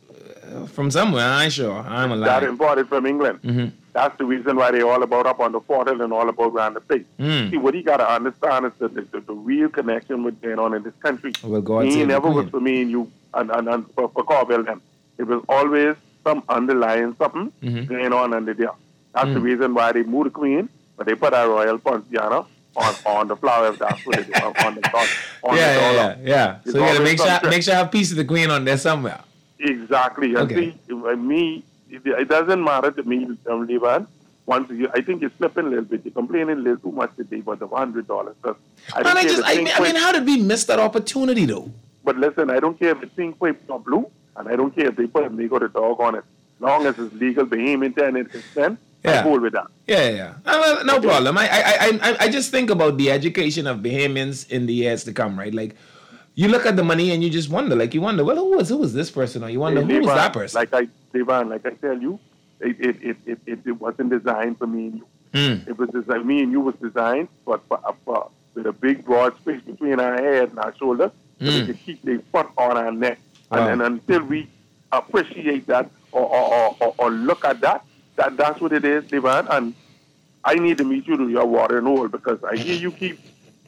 From somewhere. I ain't sure. I'm a That liar. imported from England. Mhm. That's the reason why they all about up on the Fort Hill and all about around the place. Mm. See, what you got to understand is that the, the, the real connection what's going on in this country. Well, God he save the never was Queen. for me and you and, and, and for, for Corvell them. It was always some underlying something Mhm. going on under there. That's the Mm. reason why they moved the Queen, but they put a Royal Ponciana on, on the flowers. That's what they do, on, on the on, on Yeah, the yeah, dollar. yeah, yeah. It's So you gotta always make sure, some make sure I have piece of the Queen on there somewhere. Exactly. And Okay. see, uh, me, it, it doesn't matter to me, um, Levan. Once you, I think you're slipping a little bit. You're complaining a little too much today about the hundred dollars. I Man, don't I care just, if I it's mean, pink, I mean, white, how did we miss that opportunity though? but listen, I don't care if it's pink, white, or blue, and I don't care if they put a Nego the dog on it. Long as it's legal, Bahamian ten and consent, Yeah. I'm cool with that. Yeah, yeah, yeah. Uh, no problem. I, I, I, I, I just think about the education of Bahamians in the years to come, right? Like, you look at the money and you just wonder, like, you wonder, well, who was, who was this person, or you wonder, Hey, who was Levan, that person? Like I, Levan, like I tell you, it, it, it, it, it, it wasn't designed for me and you. Mm. It was designed, me and you was designed for, for, for with a big broad space between our head and our shoulder, so Mm. we could keep the foot on our neck. And, Wow. and until we appreciate that or, or, or, or, or look at that, that that's what it is, Levan. And I need to meet you to your water and hole, because I hear you keep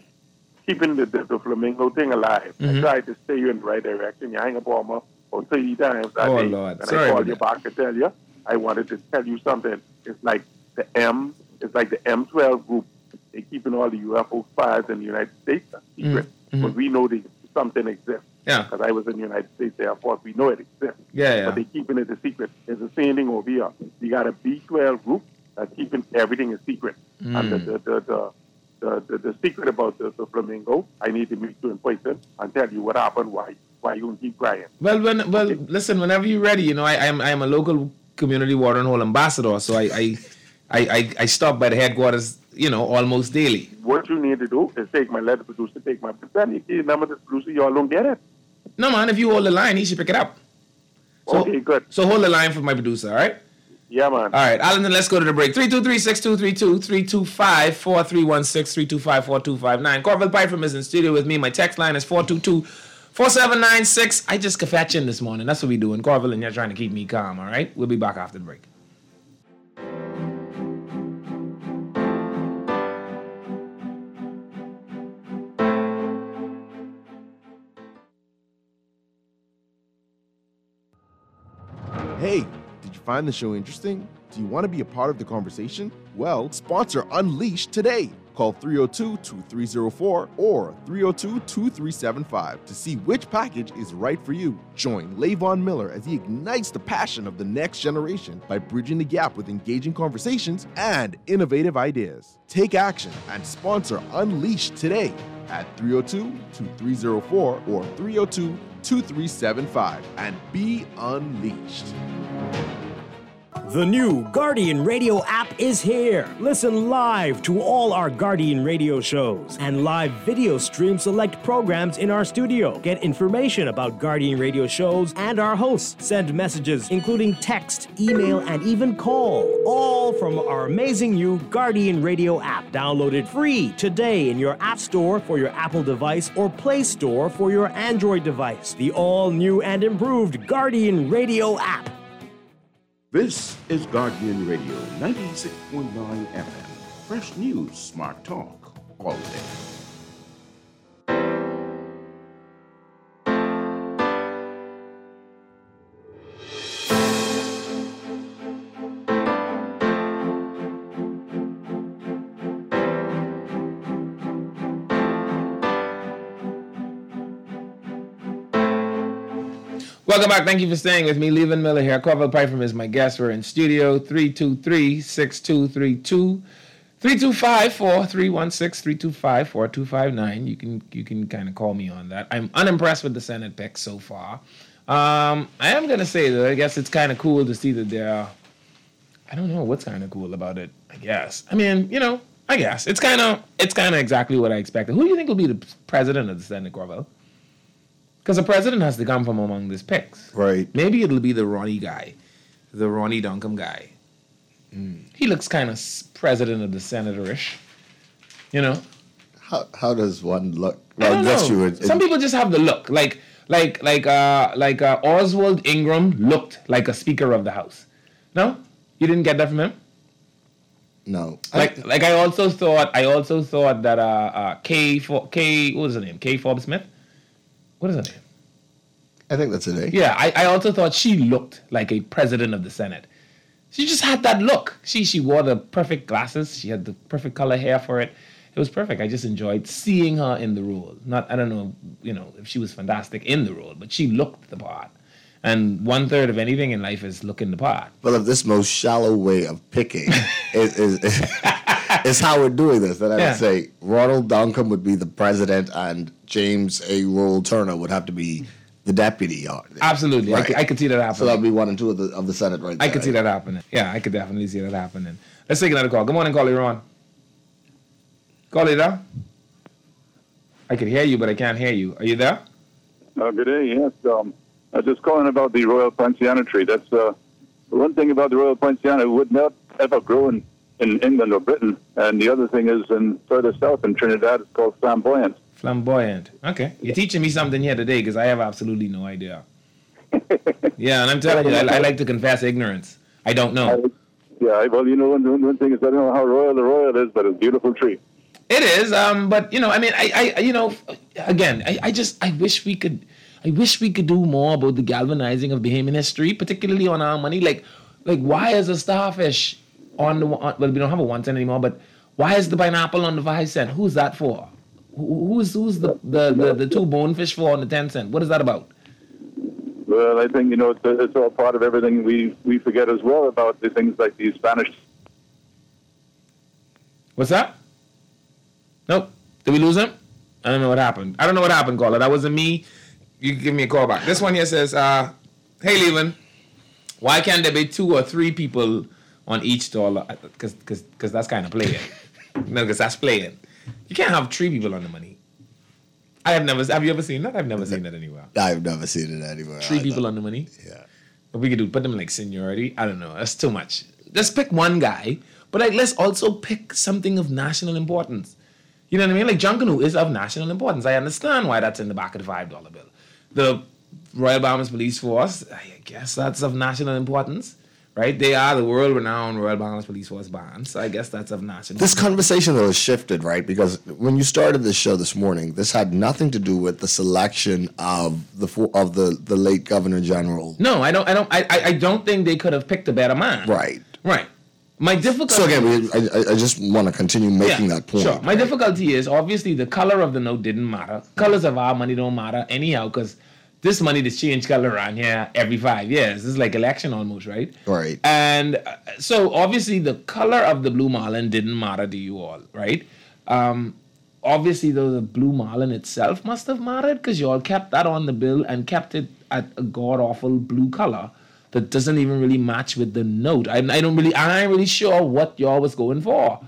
keeping the, the, the flamingo thing alive. Mhm. I tried to steer you in the right direction. You hang up on me about thirty times that Oh, day. Lord. And Sorry I called about you that. back to tell you, I wanted to tell you something. It's like the M, it's like the M twelve group. They're keeping all the U F O files in the United States a secret. Mhm. But we know that something exists. Yeah. Because I was in the United States, therefore we know it exists. Yeah, yeah. But they're keeping it a secret. It's the same thing over here. You got a B twelve group that's keeping everything a secret. And the, Mm. the, the, the The, the, the secret about the, the flamingo, I need to meet you in person and tell you what happened, why why you don't keep crying. Well, when, well, listen. Whenever you're ready, you know, I, I'm I'm a local community water and hole ambassador, so I I, I, I I stop by the headquarters, you know, almost daily. What you need to do is take my letter producer, take my percent. If you remember the producer, y'all don't get it. No, man, if you hold the line, he should pick it up. So, Okay, good. So hold the line for my producer, all right? Yeah, man. All right, Alan, let's go to the break. three two three, six two three two, three two five, four three one six, three two five, four two five nine. Corvell Pyfrom is in studio with me. My text line is four two two, four seven nine six. I just kafetchin this morning. That's what we doing. Corvell, and you're trying to keep me calm, all right? We'll be back after the break. Hey, did you find the show interesting? Do you want to be a part of the conversation? Well, sponsor Unleashed today. Call three oh two, two three oh four or three oh two, two three seven five to see which package is right for you. Join Lavon Miller as he ignites the passion of the next generation by bridging the gap with engaging conversations and innovative ideas. Take action and sponsor Unleashed today at three oh two, two three oh four or three oh two, two three seven five and be unleashed. The new Guardian Radio app is here. Listen live to all our Guardian Radio shows and live video stream select programs in our studio. Get information about Guardian Radio shows and our hosts. Send messages, including text, email, and even call. All from our amazing new Guardian Radio app. Download it free today in your App Store for your Apple device or Play Store for your Android device. The all-new and improved Guardian Radio app. This is Guardian Radio ninety-six point nine F M. Fresh news, smart talk, all day. Welcome back. Thank you for staying with me. Levan Miller here. Corval Python is my guest. We're in studio. three two three, six two three two. three two five, four three one six, three two five, four two five nine. You can you can kind of call me on that. I'm unimpressed with the Senate pick so far. Um, I am going to say that I guess it's kind of cool to see that they're... I don't know what's kind of cool about it, I guess. I mean, you know, I guess. It's kind of it's kind of exactly what I expected. Who do you think will be the president of the Senate, Corval? Because the president has to come from among these picks. Right. Maybe it'll be the Ronnie guy, the Ronnie Duncombe guy. Mm. He looks kind of president of the Senator-ish, you know? How how does one look? Well, I don't guess know. you would, Some people just have the look. Like like like uh like uh, Oswald Ingram looked like a Speaker of the House. No? You didn't get that from him? No. Like I, like I also thought I also thought that uh, uh K for K what was her name? Kay Forbes Smith? What is her name? I think that's it. Eh? Yeah, I, I also thought she looked like a president of the Senate. She just had that look. She she wore the perfect glasses. She had the perfect color hair for it. It was perfect. I just enjoyed seeing her in the role. Not I don't know, you know, if she was fantastic in the role, but she looked the part. And one third of anything in life is looking the part. Well, if this most shallow way of picking is, is, is, is how we're doing this, then I Yeah. would say Ronald Duncombe would be the president and James A. Roll Turner would have to be the deputy. Absolutely. I, Right. could, I could see that happening. So that would be one and two of the of the Senate right there. I could see that happening. Yeah, I could definitely see that happening. Let's take another call. Good morning, caller. You're on. Caller, you there? I can hear you, but I can't hear you. Are you there? Uh, good day, yes. Um, I was just calling about the Royal Poinciana tree. That's uh, one thing about the Royal Poinciana. It would not ever grow in, in England or Britain. And the other thing is in further south in Trinidad, it's called flamboyant. Flamboyant. Okay. You're teaching me something here today because I have absolutely no idea. Yeah, and I'm telling you, I, I like to confess ignorance. I don't know. I, yeah, well, you know, one, one thing is I don't know how royal the royal is, but it's a beautiful tree. It is, um, but you know, I mean, I, I, you know, again, I, I just, I wish we could, I wish we could do more about the galvanizing of Bahamian history, particularly on our money. Like, like, why is a starfish on the, on, well, we don't have a one cent anymore, but why is the pineapple on the five cent? Who's that for? Who, who's, who's the, the, the, the two bonefish for on the ten cent? What is that about? Well, I think, you know, it's, it's all part of everything we, we forget as well about the things like the Spanish. What's that? Nope. Did we lose him? I don't know what happened. I don't know what happened, caller. That wasn't me. You can give me a call back. This one here says, uh, hey, Leland, why can't there be two or three people on each stall? Because because that's kind of playing. No, because that's playing. You can't have three people on the money. I have never, have you ever seen that? I've never seen that anywhere. I've never seen it anywhere. Three either. people on the money? Yeah. But we could do, put them like seniority. I don't know. That's too much. Let's pick one guy, but like, let's also pick something of national importance. You know what I mean? Like John Canoe is of national importance. I understand why that's in the back of the five dollar bill. The Royal Bahamas Police Force, I guess that's of national importance, right? They are the world-renowned Royal Bahamas Police Force band, so I guess that's of national This importance. conversation, though, has shifted, right? Because when you started this show this morning, this had nothing to do with the selection of the fo- of the, the late Governor General. No, I don't. I don't. I, I I don't think they could have picked a better man. Right. Right. My difficulty. So again, we, I, I just want to continue making yeah, that point. Sure. My difficulty is obviously the color of the note didn't matter. Colors of our money don't matter anyhow because this money just change color around here every five years. This is like election almost, right? Right. And uh, so obviously the color of the blue marlin didn't matter to you all, right? Um, obviously though the blue marlin itself must have mattered because you all kept that on the bill and kept it at a god awful blue color that doesn't even really match with the note. I, I don't really, I ain't really sure what y'all was going for.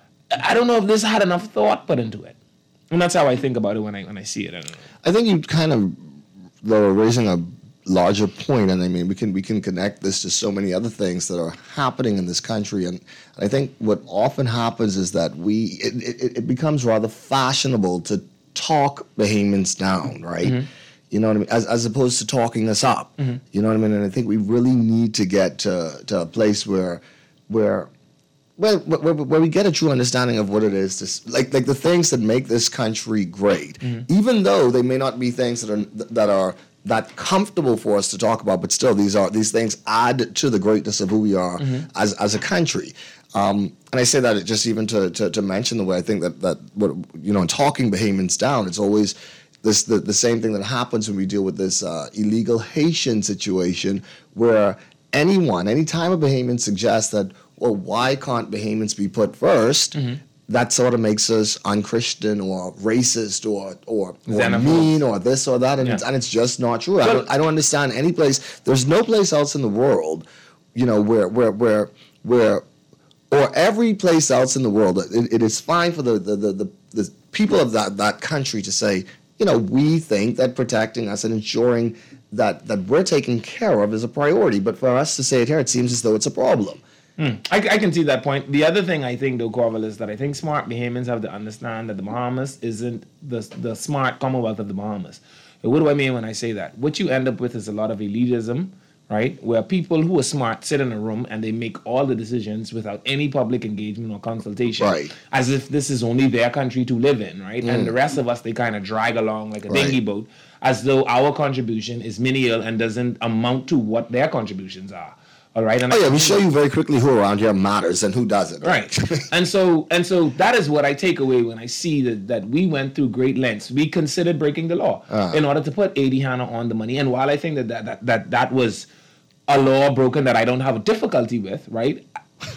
I don't know if this had enough thought put into it. And that's how I think about it when I when I see it. I don't know. I think you kind of, though, raising a larger point, and I mean, we can we can connect this to so many other things that are happening in this country. And I think what often happens is that we, it, it, it becomes rather fashionable to talk Bahamians down, right? Mm-hmm. You know what I mean? As as opposed to talking us up. Mm-hmm. You know what I mean? And I think we really need to get to, to a place where where where, where where we get a true understanding of what it is to like like the things that make this country great, mm-hmm. even though they may not be things that are that are that comfortable for us to talk about, but still these are these things add to the greatness of who we are mm-hmm. as as a country. Um, and I say that just even to, to to mention the way I think that that what you know in talking Bahamians down, it's always This the, the same thing that happens when we deal with this uh, illegal Haitian situation where anyone, anytime a Bahamian suggests that, well, why can't Bahamians be put first, mm-hmm. that sort of makes us unchristian or racist or or, or mean or this or that, and, yeah. it's, and it's just not true. But I don't, I don't understand any place. There's no place else in the world, you know, where where where where, or every place else in the world, it, it is fine for the the, the the the people of that that country to say, you know, we think that protecting us and ensuring that, that we're taken care of is a priority. But for us to say it here, it seems as though it's a problem. Mm. I, I can see that point. The other thing I think, though, Corval, is that I think smart Bahamians have to understand that the Bahamas isn't the, the smart Commonwealth of the Bahamas. But what do I mean when I say that? What you end up with is a lot of elitism, right? Where people who are smart sit in a room and they make all the decisions without any public engagement or consultation. Right. As if this is only their country to live in, right? Mm. And the rest of us, they kind of drag along like a right. dinghy boat as though our contribution is menial and doesn't amount to what their contributions are. All right. And oh, yeah, we show you very quickly who around here matters and who doesn't. Right. and so and so that is what I take away when I see that, that we went through great lengths. We considered breaking the law uh. in order to put Adi Hanna on the money. And while I think that that, that, that, that was a law broken that I don't have a difficulty with, right?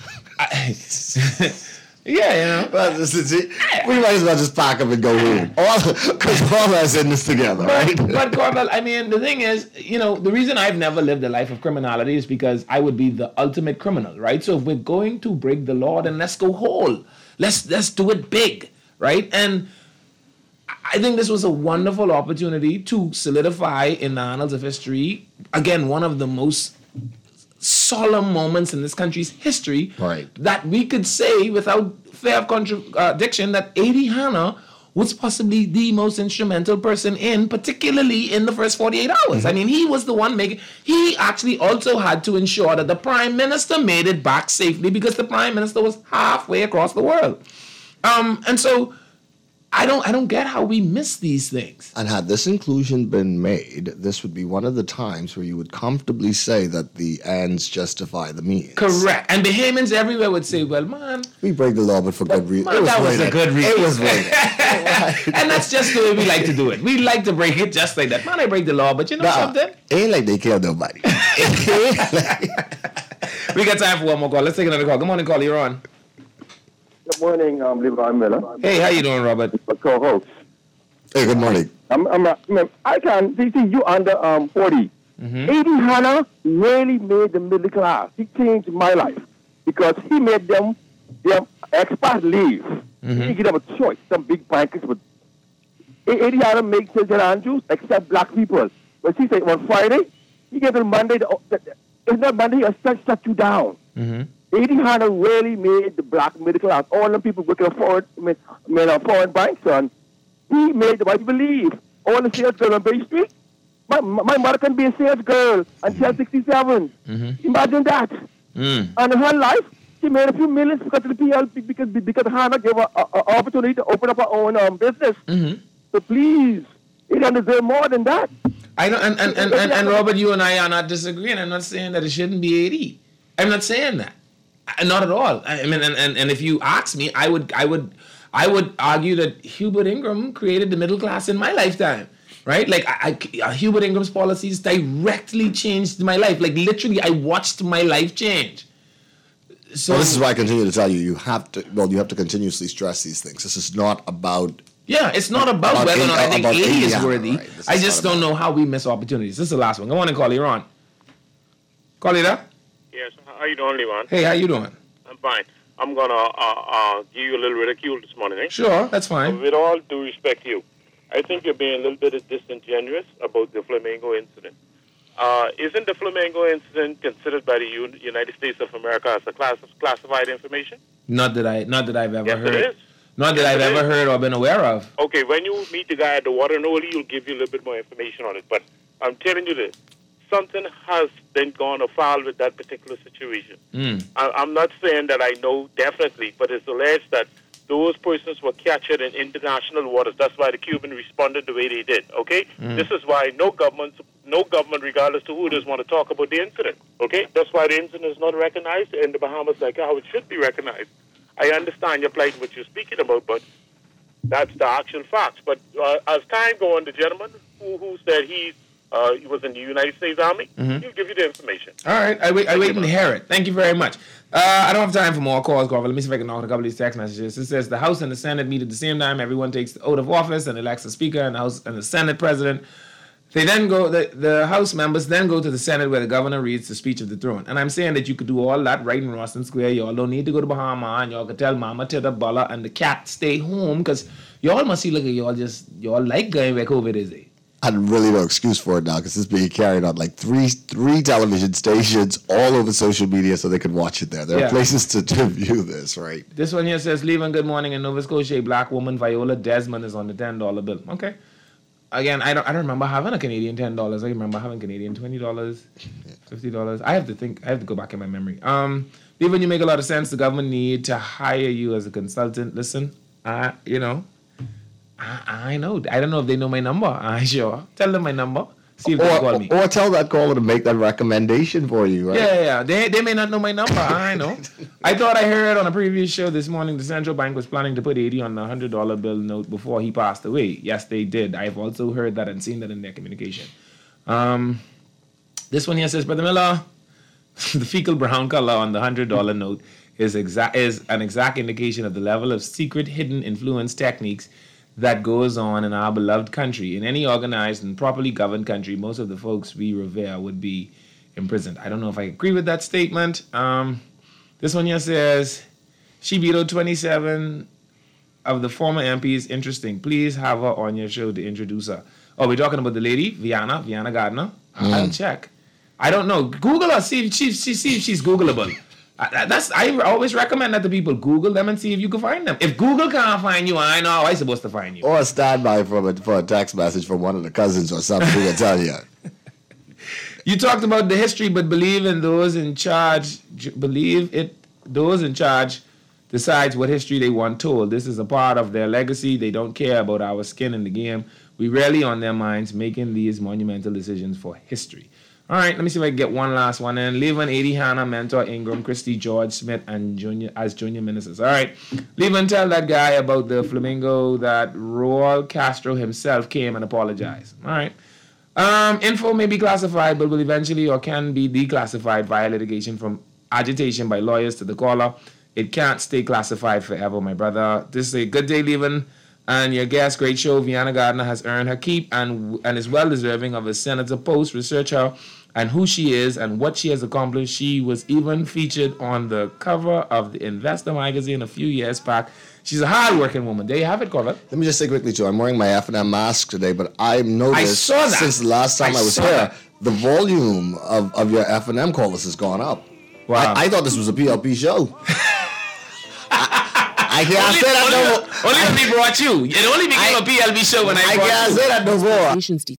I, yeah, you know. Well, this is it. We might as well just pack up and go home. All because all of us in this together, but, right? But Corval, I mean, the thing is, you know, the reason I've never lived a life of criminality is because I would be the ultimate criminal, right? So if we're going to break the law, then let's go whole. Let's let's do it big, right? And I think this was a wonderful opportunity to solidify in the annals of history, again, one of the most solemn moments in this country's history, right. that we could say without fear of contradiction that Adi Hanna was possibly the most instrumental person in, particularly in the first forty-eight hours. Mm-hmm. I mean, he was the one making, he actually also had to ensure that the Prime Minister made it back safely because the Prime Minister was halfway across the world. Um, and so, I don't I don't get how we miss these things. And had this inclusion been made, this would be one of the times where you would comfortably say that the ends justify the means. Correct. And Bahamians everywhere would say, well, man, we break the law, but for good reason. Man, that was a good reason. It was rated. And that's just the way we like to do it. We like to break it just like that. Man, I break the law, but you know nah, something? Ain't like they kill nobody. We got time for one more call. Let's take another call. Good morning, call. You're on. Good morning, um, Levon Miller. Hey, how you doing, Robert? My co-host. Hey, good morning. I'm, I'm, I'm, I can see you under um forty. Mm-hmm. Adi Hanna really made the middle class. He changed my life because he made them their expat leave. Mm-hmm. He gave them a choice. Some big bankers would. Adi Hanna makes Saint Andrews accept black people. But she said on Friday, he gave them Monday. The, it's not Monday. He'll shut, shut you down. Mm-hmm. Adi Hanna really made the black middle class. All the people working for foreign, I mean, uh, foreign banks, son. He made the white people leave. All the sales girls on Bay Street. My, my mother can be a sales girl until sixty-seven. Mm-hmm. Imagine that. Mm. And in her life, she made a few millions because of the P L P, because, because Hanna gave her an opportunity to open up her own um, business. Mm-hmm. So please, it can deserve more than that. I know, and, and, and, and, and Robert, you and I are not disagreeing. I'm not saying that it shouldn't be eighty. I'm not saying that. I, not at all. I mean, and, and, and if you ask me, I would I would I would argue that Hubert Ingram created the middle class in my lifetime. Right? Like, I, I, Hubert Ingram's policies directly changed my life. Like, literally, I watched my life change. So well, this is why I continue to tell you, you have to, well, you have to continuously stress these things. This is not about... Yeah, it's not about, about whether or not I think eighty is worthy. Right? I just don't know how we miss opportunities. This is the last one. Go on and call you on. Call you there? Yes, how you doing, Levan? Hey, how you doing? I'm fine. I'm going to uh, uh, give you a little ridicule this morning, eh? Sure, that's fine. So with all due respect to you, I think you're being a little bit disingenuous about the Flamingo incident. Uh, isn't the Flamingo incident considered by the U- United States of America as a class- classified information? Not that I, not that I've ever yes, heard. It is. Not that yes, I've ever is. heard or been aware of. Okay, when you meet the guy at the water Noli, he'll give you a little bit more information on it. But I'm telling you this: something has been gone afoul with that particular situation. Mm. I- I'm not saying that I know definitely, but it's alleged that those persons were captured in international waters. That's why the Cuban responded the way they did, okay? Mm. This is why no government, no government, regardless to who it is, want to talk about the incident, okay? That's why the incident is not recognized in the Bahamas like how it should be recognized. I understand your plight, what you're speaking about, but that's the actual facts. But uh, as time goes on, the gentleman who, who said he, uh, he was in the United States Army, Mhm. he'll give you the information. All right, I wait, I wait and hear it. Thank you very much. Uh, I don't have time for more calls, Garver. Let me see if I can knock a couple of these text messages. It says the House and the Senate meet at the same time. Everyone takes the oath of office and elects a speaker and the House and the Senate president. They then go. The, the House members then go to the Senate where the governor reads the speech of the throne. And I'm saying that you could do all that right in Rawson Square. Y'all don't need to go to Bahama, and y'all could tell Mama Tita Bala and the cat stay home because y'all must see like y'all just y'all like going where COVID is. Eh? And really no excuse for it now because it's being carried on like three three television stations all over social media so they can watch it there. There Yeah. are places to, to view this, right? This one here says, leaving good morning in Nova Scotia, a black woman, Viola Desmond, is on the ten dollar bill. Okay. Again, I don't I don't remember having a Canadian ten dollars. I remember having Canadian twenty dollars, fifty dollars. I have to think, I have to go back in my memory. Um, Leaving, you make a lot of sense. The government need to hire you as a consultant. Listen, I, you know, I, I know. I don't know if they know my number. I sure. Tell them my number. See if they Or, call me. or tell that caller to make that recommendation for you, right? Yeah, yeah, yeah. They, they may not know my number. I know. I thought I heard on a previous show this morning the central bank was planning to put eighty on the one hundred dollar bill note before he passed away. Yes, they did. I've also heard that and seen that in their communication. Um, this one here says, Brother Miller, the fecal brown color on the one hundred dollar note is, exa- is an exact indication of the level of secret hidden influence techniques that goes on in our beloved country. In any organized and properly governed country, most of the folks we revere would be imprisoned. I don't know if I agree with that statement. Um, this one here says, she vetoed twenty-seven of the former M Ps. Interesting. Please have her on your show to introduce her. Oh, we're talking about the lady, Viana, Viana Gardner. Mm. I'll check. I don't know. Google her. See if, she, she, see if she's Googleable. I, that's I always recommend that to people. Google them and see if you can find them. If Google can't find you, I know how I'm supposed to find you. Or a standby from a, for a text message from one of the cousins or something to tell you. You talked about the history, but believe in those in charge. j- Believe it. Those in charge decides what history they want told. This is a part of their legacy. They don't care about our skin in the game. We rarely on their minds making these monumental decisions for history. All right, let me see if I can get one last one in. Levin, Eddie Hanna, Mentor Ingram, Christy, George Smith, and Junior as junior ministers. All right, Levin, tell that guy about the flamingo that Raul Castro himself came and apologized. All right. Um, info may be classified, but will eventually or can be declassified via litigation from agitation by lawyers to the caller. It can't stay classified forever, my brother. This is a good day, Levin. And your guest, great show, Viana Gardner, has earned her keep and and is well deserving of a senator post. Research her and who she is and what she has accomplished. She was even featured on the cover of the Investor magazine a few years back. She's a hard-working woman. There you have it, Corvette. Let me just say quickly, too, I'm wearing my F and M mask today, but I've noticed I saw that. since the last time I, I was saw here, that. the volume of, of your F and M callers has gone up. Wow. I, I thought this was a P L P show. I, I can't Only, say that only, no more. only when we brought you. It only became I- a P L B show when I, I brought can't you. say that no more.